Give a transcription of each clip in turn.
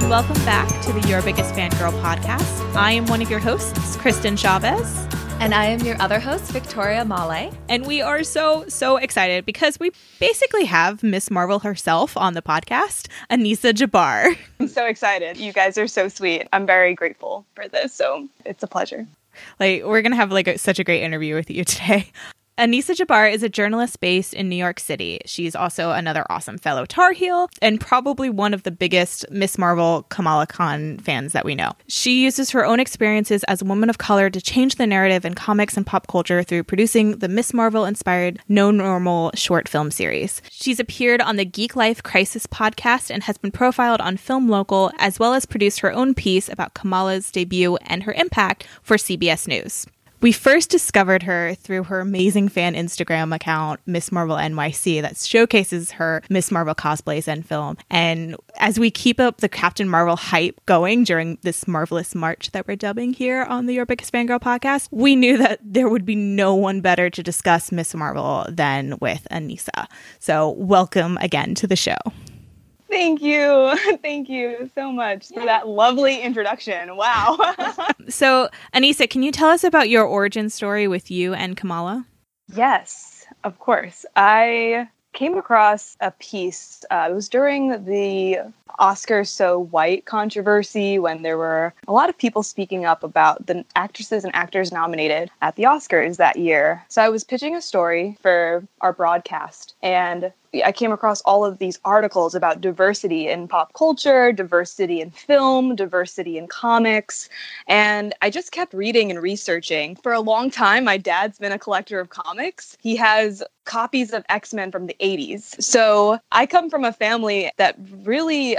and welcome back to the Your Biggest Fangirl podcast. I am one of your hosts, Kristen Chavez. And I am your other host, Victoria Male. And we are so excited because we basically have Miss Marvel herself on the podcast, Aneesa Jabbar. I'm so excited. You guys are so sweet. I'm very grateful for this, so it's a pleasure. We're going to have such a great interview with you today. Aneesa Jabbar is a journalist based in New York City. She's also another awesome fellow Tar Heel and probably one of the biggest Miss Marvel Kamala Khan fans that we know. She uses her own experiences as a woman of color to change the narrative in comics and pop culture through producing the Miss Marvel-inspired No Normal short film series. She's appeared on the Geek Life Crisis podcast and has been profiled on Film Local, as well as produced her own piece about Kamala's debut and her impact for CBS News. We first discovered her through her amazing fan Instagram account, Miss Marvel NYC, that showcases her Miss Marvel cosplays and film. And as we keep up the Captain Marvel hype going during this marvelous March that we're dubbing here on the Your Biggest Fangirl podcast, we knew that there would be no one better to discuss Miss Marvel than with Aneesa. So welcome again to the show. Thank you. Thank you so much for that lovely introduction. Wow. So, Aneesa, can you tell us about your origin story with you and Kamala? Yes, of course. I came across a piece. It was during the Oscars So White controversy when there were a lot of people speaking up about the actresses and actors nominated at the Oscars that year. So I was pitching a story for our broadcast, and I came across all of these articles about diversity in pop culture, diversity in film, diversity in comics, and I just kept reading and researching. For a long time, my dad's been a collector of comics. He has copies of X-Men from the 80s. So I come from a family that really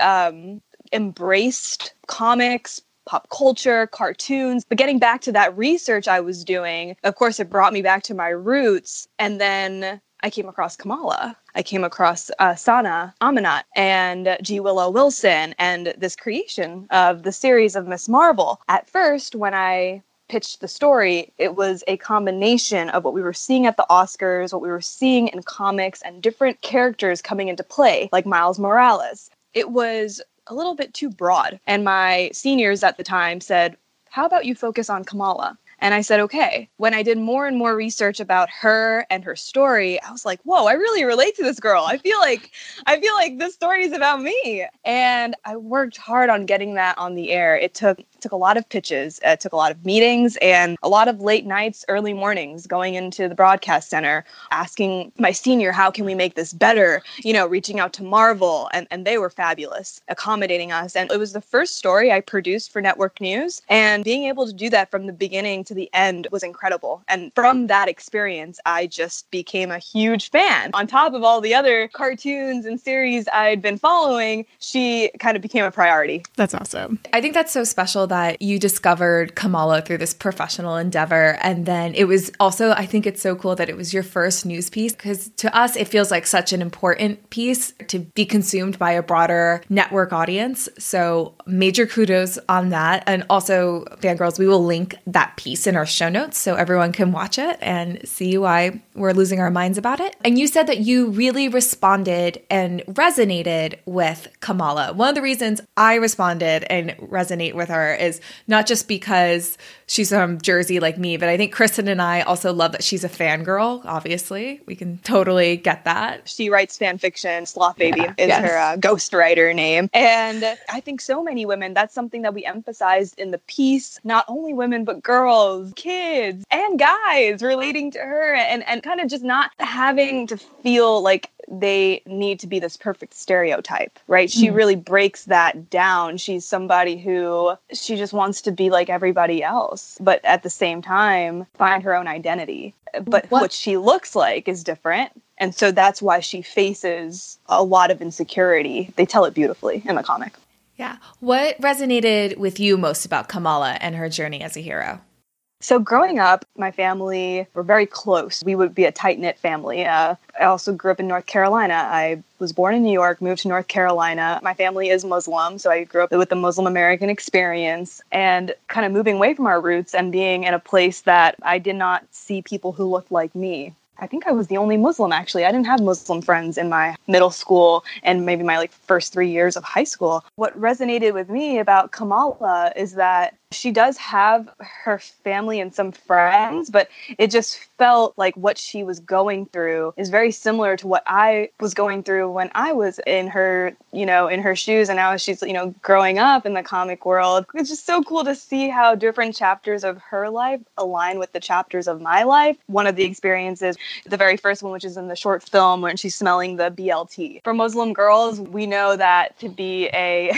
embraced comics, pop culture, cartoons. But getting back to that research I was doing, of course, it brought me back to my roots. And then I came across Kamala. I came across Sana Amanat and G. Willow Wilson and this creation of the series of Miss Marvel. At first, when I pitched the story, it was a combination of what we were seeing at the Oscars, what we were seeing in comics, and different characters coming into play, like Miles Morales. It was a little bit too broad. And my seniors at the time said, how about you focus on Kamala? And I said, okay. When I did more and more research about her and her story, I was like, whoa, I really relate to this girl. I feel like this story is about me. And I worked hard on getting that on the air. It took a lot of pitches. It took a lot of meetings and a lot of late nights, early mornings, going into the broadcast center, asking my senior, how can we make this better? Reaching out to Marvel. And they were fabulous, accommodating us. And it was the first story I produced for Network News. And being able to do that from the beginning to the end was incredible. And from that experience, I just became a huge fan. On top of all the other cartoons and series I'd been following, she kind of became a priority. That's awesome. I think that's so special that you discovered Kamala through this professional endeavor. And then it was also, I think it's so cool that it was your first news piece, because to us, it feels like such an important piece to be consumed by a broader network audience. So major kudos on that. And also, fangirls, we will link that piece in our show notes so everyone can watch it and see why we're losing our minds about it. And you said that you really responded and resonated with Kamala. One of the reasons I responded and resonate with her is not just because she's from Jersey like me, but I think Kristen and I also love that she's a fangirl, obviously. We can totally get that. She writes fan fiction. Sloth Baby is her ghostwriter name. And I think so many women, that's something that we emphasized in the piece. Not only women, but girls, kids, and guys relating to her and kind of just not having to feel like they need to be this perfect stereotype, right? She really breaks that down. She's somebody who she just wants to be like everybody else, but at the same time, find her own identity. But what she looks like is different. And so that's why she faces a lot of insecurity. They tell it beautifully in the comic. Yeah. What resonated with you most about Kamala and her journey as a hero? So growing up, my family were very close. We would be a tight-knit family. I also grew up in North Carolina. I was born in New York, moved to North Carolina. My family is Muslim, so I grew up with the Muslim American experience and kind of moving away from our roots and being in a place that I did not see people who looked like me. I think I was the only Muslim, actually. I didn't have Muslim friends in my middle school and maybe my first 3 years of high school. What resonated with me about Kamala is that she does have her family and some friends, but it just felt like what she was going through is very similar to what I was going through when I was in her, in her shoes. And now she's, growing up in the comic world. It's just so cool to see how different chapters of her life align with the chapters of my life. One of the experiences, the very first one, which is in the short film when she's smelling the BLT. For Muslim girls, we know that to be a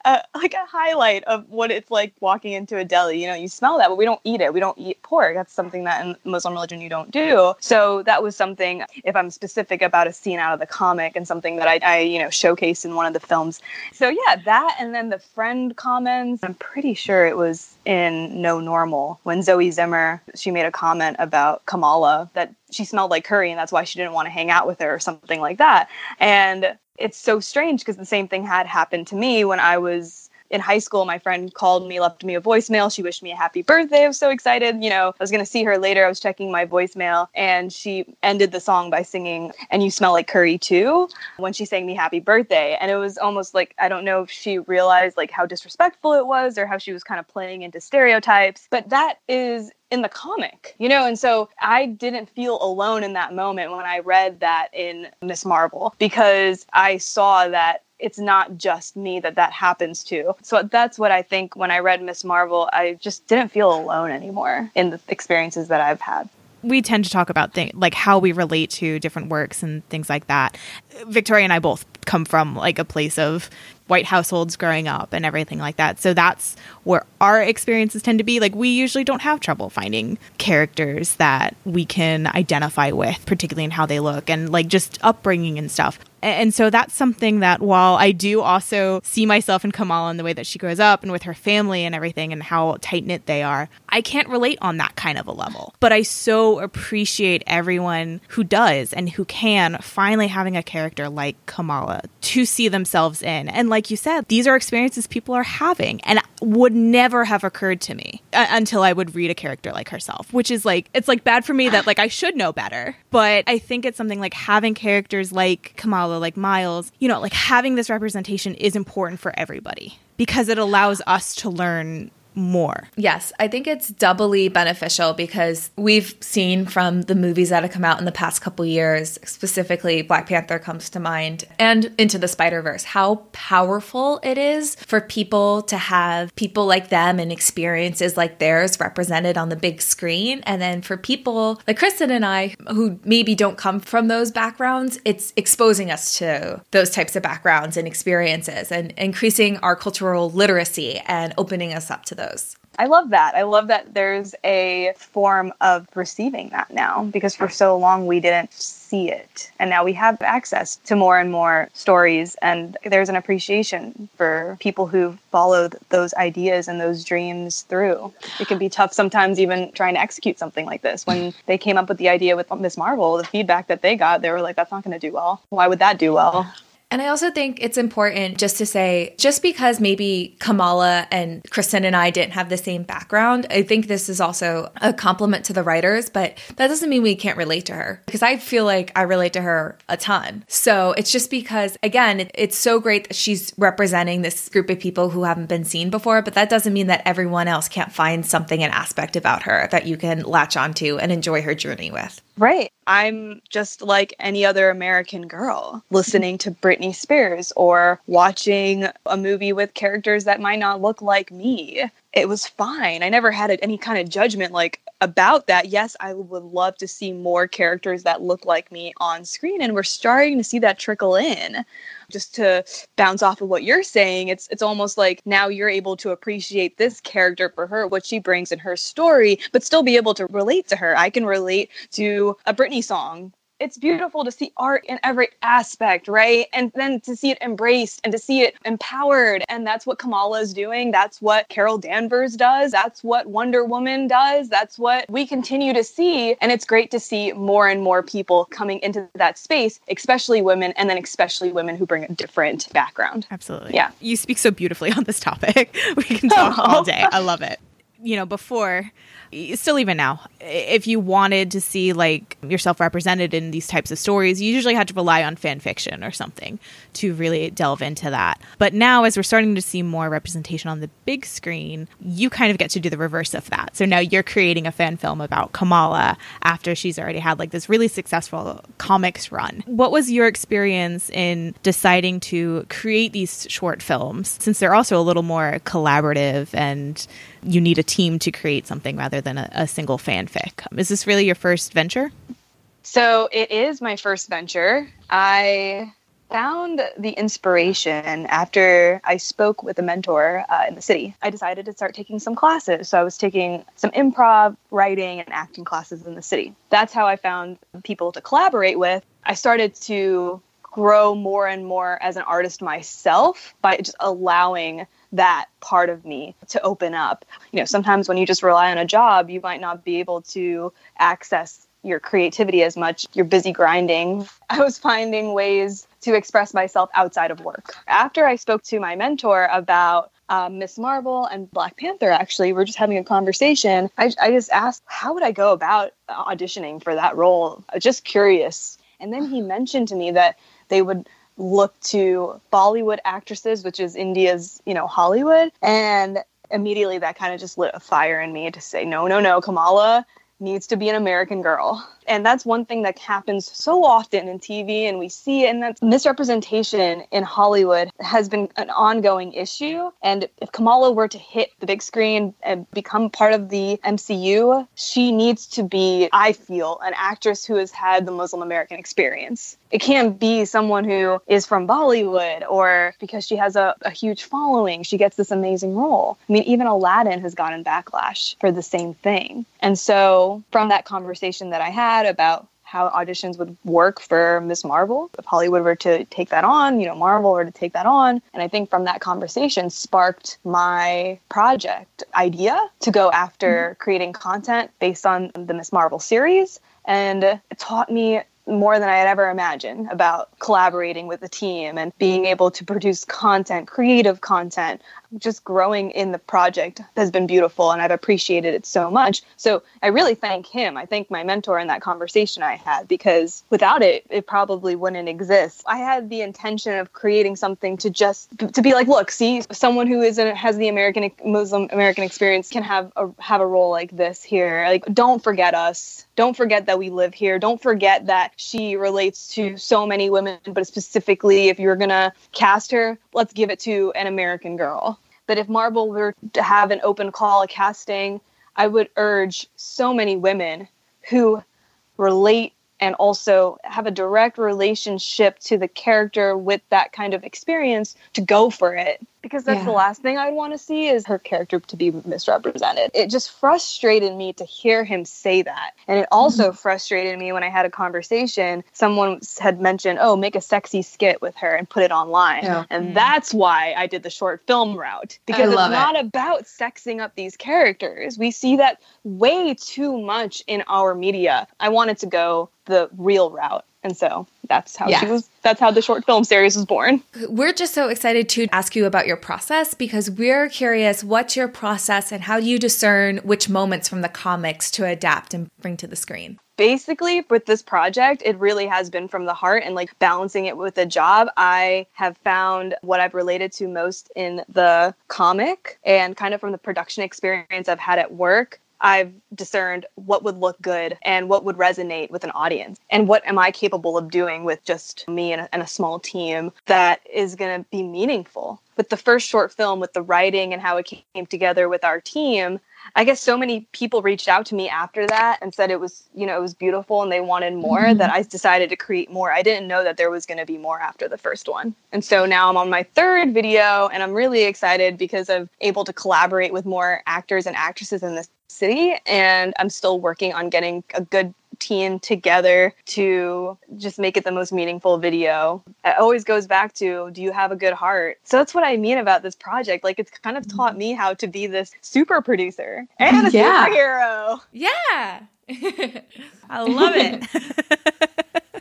highlight of what it's like walking into a deli. You smell that, but we don't eat it. We don't eat pork. That's something that in Muslim religion you don't do. So that was something, if I'm specific about a scene out of the comic and something that I showcased in one of the films. So yeah, that, and then the friend comments. I'm pretty sure it was in No Normal when Zoe Zimmer, she made a comment about Kamala that she smelled like curry and that's why she didn't want to hang out with her or something like that. And it's so strange because the same thing had happened to me when I was in high school. My friend called me, left me a voicemail. She wished me a happy birthday. I was so excited. I was going to see her later. I was checking my voicemail and she ended the song by singing, "And you smell like curry too," when she sang me happy birthday. And it was almost like, I don't know if she realized how disrespectful it was or how she was kind of playing into stereotypes, but that is in the comic, and so I didn't feel alone in that moment when I read that in Miss Marvel, because I saw that it's not just me that happens to. So that's what I think when I read Miss Marvel, I just didn't feel alone anymore in the experiences that I've had. We tend to talk about things like how we relate to different works and things like that. Victoria and I both come from a place of white households growing up and everything like that. So that's where our experiences tend to be. We usually don't have trouble finding characters that we can identify with, particularly in how they look and just upbringing and stuff. And so that's something that, while I do also see myself in Kamala in the way that she grows up and with her family and everything and how tight-knit they are, I can't relate on that kind of a level. But I so appreciate everyone who does and who can finally having a character like Kamala to see themselves in. And like you said, these are experiences people are having and would never have occurred to me until I would read a character like herself, which is it's bad for me that I should know better. But I think it's something having characters like Kamala, like Miles, having this representation is important for everybody because it allows us to learn more. Yes, I think it's doubly beneficial because we've seen from the movies that have come out in the past couple years, specifically Black Panther comes to mind, and Into the Spider-Verse, how powerful it is for people to have people like them and experiences like theirs represented on the big screen. And then for people like Kristen and I, who maybe don't come from those backgrounds, it's exposing us to those types of backgrounds and experiences and increasing our cultural literacy and opening us up to those. I love that. I love that there's a form of receiving that now, because for so long we didn't see it. And now we have access to more and more stories, and there's an appreciation for people who followed those ideas and those dreams through. It can be tough sometimes even trying to execute something like this. When they came up with the idea with Miss Marvel, the feedback that they got, they were like, that's not going to do well. Why would that do well? And I also think it's important just to say, just because maybe Kamala and Kristen and I didn't have the same background, I think this is also a compliment to the writers, but that doesn't mean we can't relate to her, because I feel like I relate to her a ton. So it's just because, again, it's so great that she's representing this group of people who haven't been seen before, but that doesn't mean that everyone else can't find something, an aspect about her that you can latch onto and enjoy her journey with. Right. I'm just like any other American girl listening to Britney Spears or watching a movie with characters that might not look like me. It was fine. I never had any kind of judgment about that. Yes, I would love to see more characters that look like me on screen, and we're starting to see that trickle in. Just to bounce off of what you're saying, it's almost like now you're able to appreciate this character for her, what she brings in her story, but still be able to relate to her. I can relate to a Britney song. It's beautiful to see art in every aspect, right? And then to see it embraced and to see it empowered. And that's what Kamala is doing. That's what Carol Danvers does. That's what Wonder Woman does. That's what we continue to see. And it's great to see more and more people coming into that space, especially women, and then especially women who bring a different background. Absolutely. Yeah. You speak so beautifully on this topic. We can talk all day. I love it. before, still even now, if you wanted to see like yourself represented in these types of stories, you usually had to rely on fan fiction or something to really delve into that. But now, as we're starting to see more representation on the big screen, you kind of get to do the reverse of that. So now you're creating a fan film about Kamala after she's already had like this really successful comics run. What was your experience in deciding to create these short films, since they're also a little more collaborative and you need a team to create something rather than a single fanfic? Is this really your first venture? So it is my first venture. I found the inspiration after I spoke with a mentor in the city. I decided to start taking some classes. So I was taking some improv, writing, and acting classes in the city. That's how I found people to collaborate with. I started to grow more and more as an artist myself by just allowing that part of me to open up. Sometimes when you just rely on a job, you might not be able to access your creativity as much. You're busy grinding. I was finding ways to express myself outside of work. After I spoke to my mentor about Miss Marvel and Black Panther, actually, we're just having a conversation. I just asked, how would I go about auditioning for that role? I was just curious. And then he mentioned to me that they would look to Bollywood actresses, which is India's, Hollywood. And immediately that kind of just lit a fire in me to say, no, Kamala needs to be an American girl. And that's one thing that happens so often in TV, and we see it, and that's misrepresentation in Hollywood has been an ongoing issue. And if Kamala were to hit the big screen and become part of the MCU, she needs to be, I feel, an actress who has had the Muslim American experience. It can't be someone who is from Bollywood, or because she has a huge following, she gets this amazing role. I mean, even Aladdin has gotten backlash for the same thing. And so from that conversation that I had about how auditions would work for Miss Marvel, if Hollywood were to take that on, Marvel were to take that on. And I think from that conversation sparked my project idea to go after creating content based on the Miss Marvel series. And it taught me more than I had ever imagined about collaborating with a team and being able to produce content, creative content. Just growing in the project has been beautiful, and I've appreciated it so much. So I really thank him. I thank my mentor in that conversation I had, because without it, it probably wouldn't exist. I had the intention of creating something to be like, look, see, someone who has the Muslim American experience can have a role like this here. Like, don't forget us. Don't forget that we live here. Don't forget that she relates to so many women, but specifically, if you're going to cast her, let's give it to an American girl. But if Marvel were to have an open call casting, I would urge so many women who relate and also have a direct relationship to the character with that kind of experience to go for it. Because that's the last thing I'd want to see, is her character to be misrepresented. It just frustrated me to hear him say that. And it also frustrated me when I had a conversation. Someone had mentioned, make a sexy skit with her and put it online. Yeah. And that's why I did the short film route. Because it's not about sexing up these characters. We see that way too much in our media. I wanted to go the real route. And so that's how that's how the short film series was born. We're just so excited to ask you about your process, because we're curious, what's your process and how do you discern which moments from the comics to adapt and bring to the screen? Basically, with this project, it really has been from the heart, and like balancing it with a job. I have found what I've related to most in the comic, and kind of from the production experience I've had at work, I've discerned what would look good and what would resonate with an audience, and what am I capable of doing with just me and a small team that is going to be meaningful. With the first short film, with the writing and how it came together with our team, I guess so many people reached out to me after that and said it was beautiful and they wanted more, that I decided to create more. I didn't know that there was going to be more after the first one. And so now I'm on my third video, and I'm really excited because I'm able to collaborate with more actors and actresses in the city. And I'm still working on getting a good team together to just make it the most meaningful video. It always goes back to, do you have a good heart? So that's what I mean about this project. Like, it's kind of taught me how to be this super producer and a superhero. Yeah. I love it.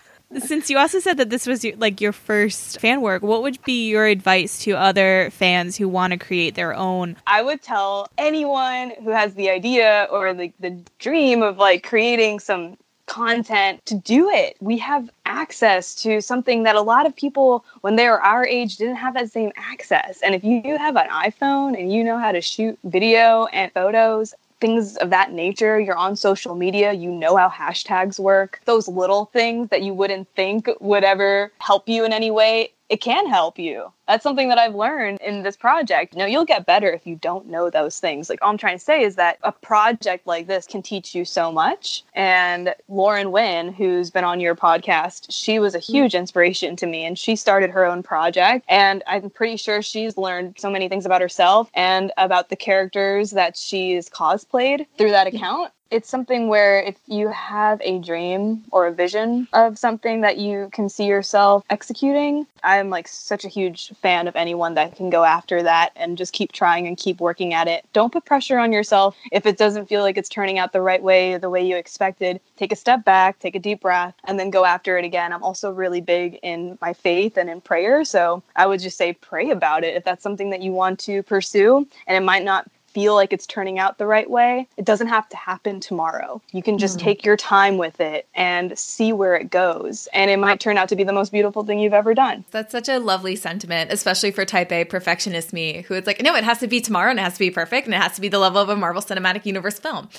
Since you also said that this was your first fan work, what would be your advice to other fans who want to create their own? I would tell anyone who has the idea or the dream of like creating some content to do it. We have access to something that a lot of people when they were our age didn't have that same access. And if you have an iPhone and you know how to shoot video and photos, things of that nature, you're on social media, you know how hashtags work, those little things that you wouldn't think would ever help you in any way, it can help you. That's something that I've learned in this project. You'll get better if you don't know those things. Like, all I'm trying to say is that a project like this can teach you so much. And Lauren Wynn, who's been on your podcast, she was a huge inspiration to me, and she started her own project. And I'm pretty sure she's learned so many things about herself and about the characters that she's cosplayed through that account. It's something where if you have a dream or a vision of something that you can see yourself executing, I'm like such a huge fan of anyone that can go after that and just keep trying and keep working at it. Don't put pressure on yourself. If it doesn't feel like it's turning out the right way, the way you expected, take a step back, take a deep breath, and then go after it again. I'm also really big in my faith and in prayer. So I would just say pray about it if that's something that you want to pursue, and it might not feel like it's turning out the right way. It doesn't have to happen tomorrow. You can just take your time with it and see where it goes. And it might turn out to be the most beautiful thing you've ever done. That's such a lovely sentiment, especially for type A perfectionist me, who is like, no, it has to be tomorrow and it has to be perfect and it has to be the level of a Marvel Cinematic Universe film.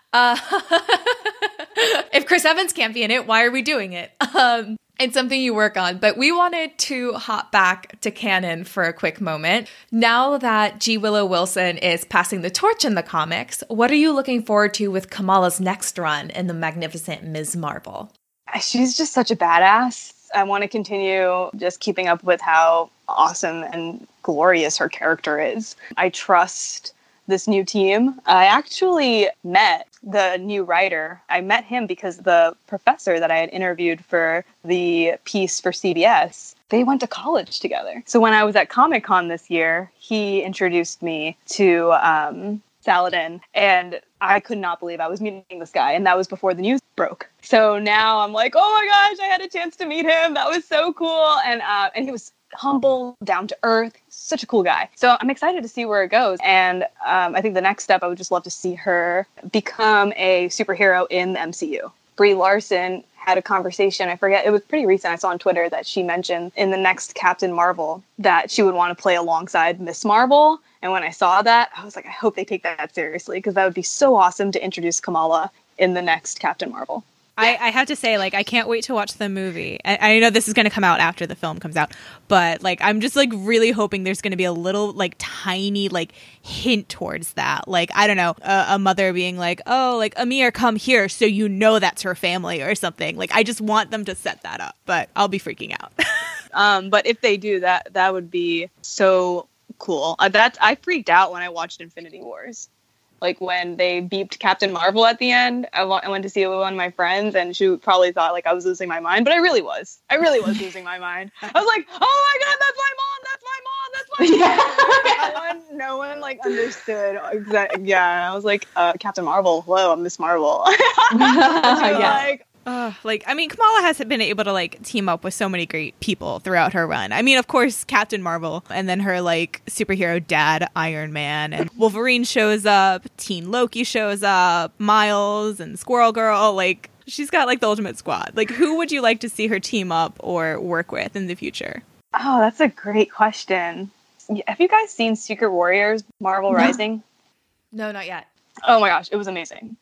If Chris Evans can't be in it, why are we doing it? It's something you work on, but we wanted to hop back to canon for a quick moment. Now that G. Willow Wilson is passing the torch in the comics, what are you looking forward to with Kamala's next run in the Magnificent Ms. Marvel? She's just such a badass. I want to continue just keeping up with how awesome and glorious her character is. I trust this new team. I actually met the new writer. I met him because the professor that I had interviewed for the piece for CBS, they went to college together. So when I was at Comic-Con this year, he introduced me to Saladin, and I could not believe I was meeting this guy, and that was before the news broke. So now I'm like, oh my gosh, I had a chance to meet him. That was so cool. And he was humble, down to earth, such a cool guy. So I'm excited to see where it goes. And I think the next step, I would just love to see her become a superhero in the MCU. Brie Larson had a conversation, I forget, it was pretty recent, I saw on Twitter that she mentioned in the next Captain Marvel that she would want to play alongside Miss Marvel. And when I saw that, I was like, I hope they take that seriously, because that would be so awesome to introduce Kamala in the next Captain Marvel. I have to say, like, I can't wait to watch the movie. I know this is going to come out after the film comes out, but, like, I'm just, like, really hoping there's going to be a little, like, tiny, like, hint towards that. Like, I don't know, a mother being like, oh, like, Amir, come here, so you know that's her family or something. Like, I just want them to set that up, but I'll be freaking out. But if they do that, that would be so cool. I freaked out when I watched Infinity Wars. Like, when they beeped Captain Marvel at the end, I went to see it with one of my friends, and she probably thought, like, I was losing my mind, but I really was. I really was losing my mind. I was like, oh my god, that's my mom! That's my mom! No one, like, understood. Yeah, I was like, Captain Marvel, hello, I'm Miss Marvel. Yeah. Like, I mean, Kamala has been able to, like, team up with so many great people throughout her run. I mean, of course, Captain Marvel, and then her, like, superhero dad, Iron Man, and Wolverine shows up, Teen Loki shows up, Miles and Squirrel Girl, like, she's got, like, the ultimate squad. Like, who would you like to see her team up or work with in the future? Oh, that's a great question. Have you guys seen Secret Warriors, Marvel Rising? No, not yet. Oh my gosh, it was amazing.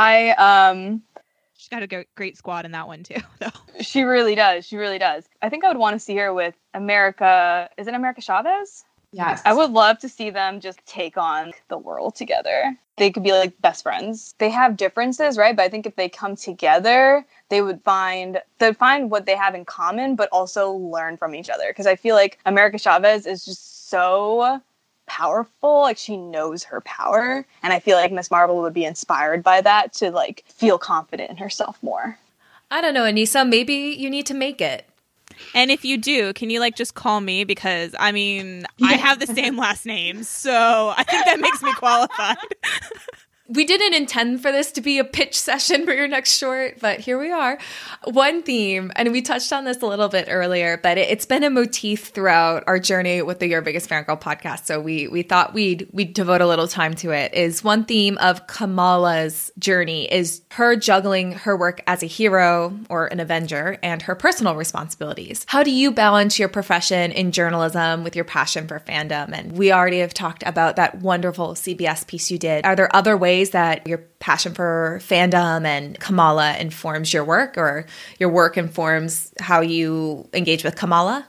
She's got a great squad in that one, too, though. She really does. She really does. I think I would want to see her with America. Is it America Chavez? Yes. I would love to see them just take on the world together. They could be like best friends. They have differences, right? But I think if they come together, they'd find what they have in common, but also learn from each other. Because I feel like America Chavez is just so powerful, like she knows her power, and I feel like Miss Marvel would be inspired by that to like feel confident in herself more. I don't know, Anissa, maybe you need to make it. And if you do, can you like just call me, because I mean I have the same last name, so I think that makes me qualified. We didn't intend for this to be a pitch session for your next short, but here we are. One theme, and we touched on this a little bit earlier, but it's been a motif throughout our journey with the Your Biggest Fangirl podcast. So we thought we'd devote a little time to it. Is one theme of Kamala's journey is her juggling her work as a hero or an Avenger and her personal responsibilities. How do you balance your profession in journalism with your passion for fandom? And we already have talked about that wonderful CBS piece you did. Are there other ways that your passion for fandom and Kamala informs your work, or your work informs how you engage with Kamala?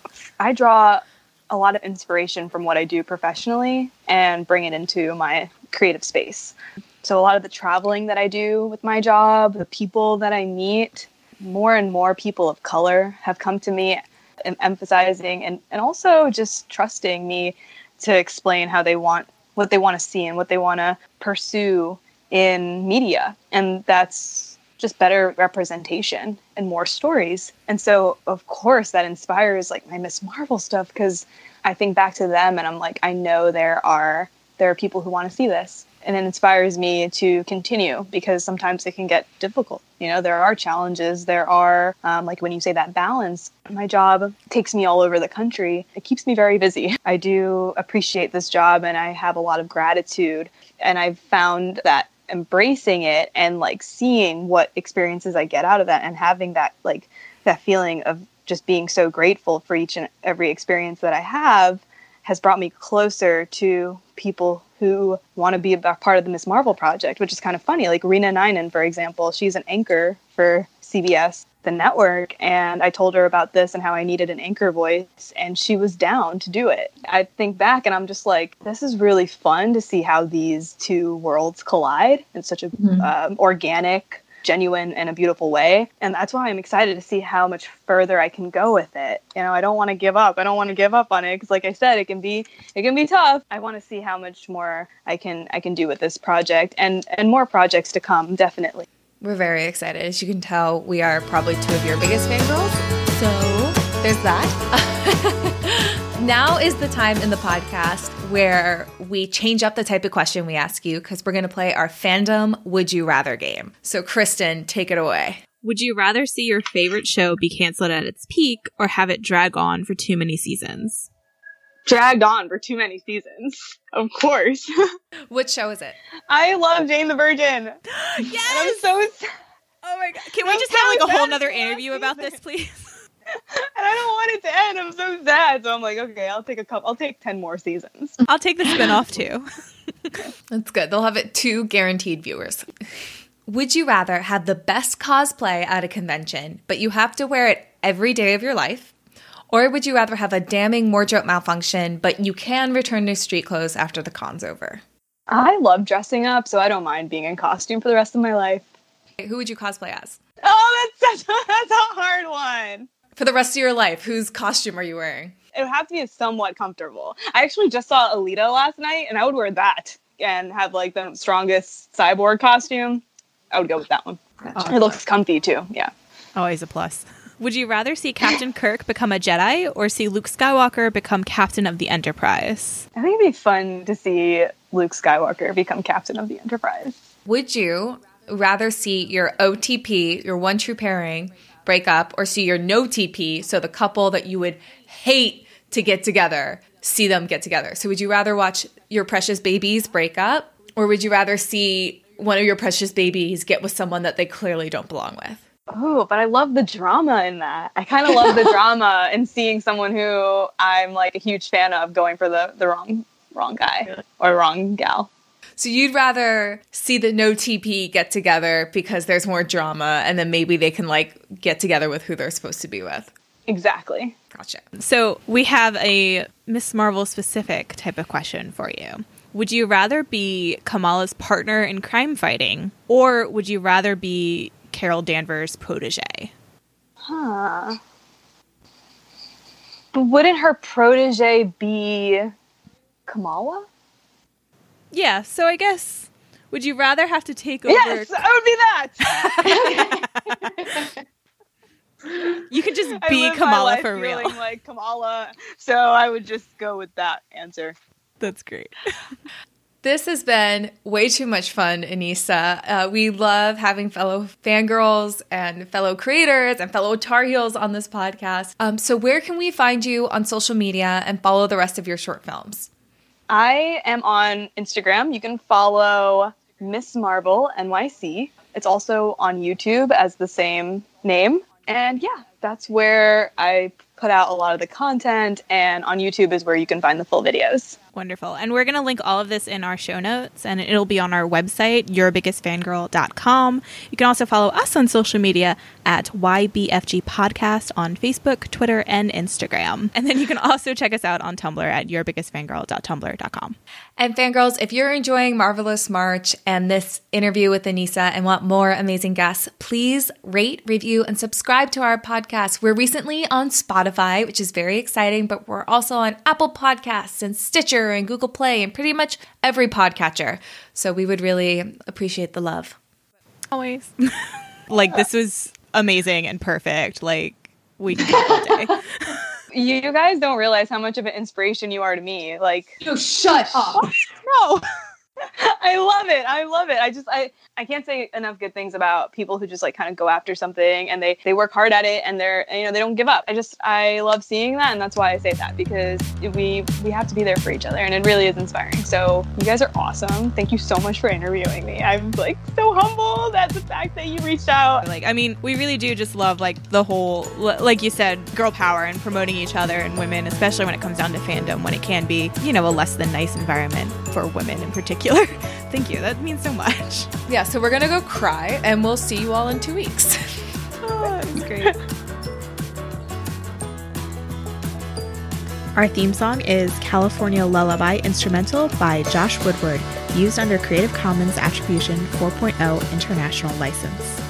I draw a lot of inspiration from what I do professionally and bring it into my creative space. So a lot of the traveling that I do with my job, the people that I meet, more and more people of color have come to me and emphasizing and also just trusting me to explain how they want what they want to see and what they want to pursue in media. And that's just better representation and more stories. And so, of course, that inspires like my Miss Marvel stuff, because I think back to them and I'm like, I know there are people who want to see this. And it inspires me to continue, because sometimes it can get difficult. You know, there are challenges. There are, like when you say that balance, my job takes me all over the country. It keeps me very busy. I do appreciate this job and I have a lot of gratitude. And I've found that embracing it and like seeing what experiences I get out of that and having that like that feeling of just being so grateful for each and every experience that I have has brought me closer to people who want to be a part of the Miss Marvel project, which is kind of funny. Like Rena Ninen, for example, she's an anchor for CBS, the network, and I told her about this and how I needed an anchor voice, and she was down to do it. I think back and I'm just like, this is really fun to see how these two worlds collide in such a organic, genuine, and a beautiful way. And that's why I'm excited to see how much further I can go with it. You know, I don't want to give up. I don't want to give up on it because, like I said, it can be tough. I want to see how much more I can do with this project and more projects to come, definitely. We're very excited. As you can tell, we are probably two of your biggest fangirls. So there's that. Now is the time in the podcast where we change up the type of question we ask you, because we're going to play our fandom Would You Rather game. So Kristen, take it away. Would you rather see your favorite show be canceled at its peak or have it drag on for too many seasons? Dragged on for too many seasons, of course. What show is it? I love Jane the Virgin. Yes! And I'm so oh my God. Can we just have like a whole nother interview about this, please? And I don't want it to end. I'm so sad. So I'm like, okay, I'll take 10 more seasons. I'll take the spinoff too. That's good. They'll have it 2 guaranteed viewers. Would you rather have the best cosplay at a convention, but you have to wear it every day of your life? Or would you rather have a damning wardrobe malfunction, but you can return to street clothes after the con's over? I love dressing up, so I don't mind being in costume for the rest of my life. Who would you cosplay as? Oh, that's a hard one. For the rest of your life, whose costume are you wearing? It would have to be somewhat comfortable. I actually just saw Alita last night, and I would wear that and have like the strongest cyborg costume. I would go with that one. Gotcha. It looks comfy too. Yeah. Always a plus. Would you rather see Captain Kirk become a Jedi or see Luke Skywalker become captain of the Enterprise? I think it'd be fun to see Luke Skywalker become captain of the Enterprise. Would you rather see your OTP, your one true pairing, break up, or see your no TP, so the couple that you would hate to get together, see them get together? So would you rather watch your precious babies break up, or would you rather see one of your precious babies get with someone that they clearly don't belong with? Oh, but I love the drama in that. I kind of love the drama and seeing someone who I'm like a huge fan of going for the wrong guy or wrong gal. So you'd rather see the no TP get together because there's more drama, and then maybe they can like get together with who they're supposed to be with. Exactly. Gotcha. So we have a Miss Marvel specific type of question for you. Would you rather be Kamala's partner in crime fighting, or would you rather be Carol Danvers' protege? But wouldn't her protege be Kamala? Yeah, so I guess, would you rather have to take over... Yes, I would be that! You could just be I live Kamala my life for real. feeling like Kamala, so I would just go with that answer. That's great. This has been way too much fun, Anissa. We love having fellow fangirls and fellow creators and fellow Tar Heels on this podcast. So where can we find you on social media and follow the rest of your short films? I am on Instagram. You can follow Miss Marvel NYC. It's also on YouTube as the same name. And yeah, that's where I put out a lot of the content, and on YouTube is where you can find the full videos. Wonderful. And we're going to link all of this in our show notes, and it'll be on our website, yourbiggestfangirl.com. You can also follow us on social media at YBFG Podcast on Facebook, Twitter, and Instagram. And then you can also check us out on Tumblr at yourbiggestfangirl.tumblr.com. And fangirls, if you're enjoying Marvelous March and this interview with Anissa and want more amazing guests, please rate, review, and subscribe to our podcast. We're recently on Spotify, which is very exciting, but we're also on Apple Podcasts and Stitcher and Google Play and pretty much every podcatcher. So we would really appreciate the love. Always. Like, this was amazing and perfect. Like, we can talk all day. You guys don't realize how much of an inspiration you are to me. Like, no, shut up. No. I love it. I love it. I can't say enough good things about people who just like kind of go after something and they work hard at it and they don't give up. I love seeing that, and that's why I say that, because we have to be there for each other, and it really is inspiring. So you guys are awesome. Thank you so much for interviewing me. I'm like so humbled at the fact that you reached out. Like, I mean, we really do just love like the whole, like you said, girl power and promoting each other and women, especially when it comes down to fandom, when it can be, a less than nice environment for women in particular. Thank you. That means so much. Yeah, so we're going to go cry, and we'll see you all in 2 weeks. Oh, it was great. Our theme song is California Lullaby Instrumental by Josh Woodward, used under Creative Commons Attribution 4.0 International License.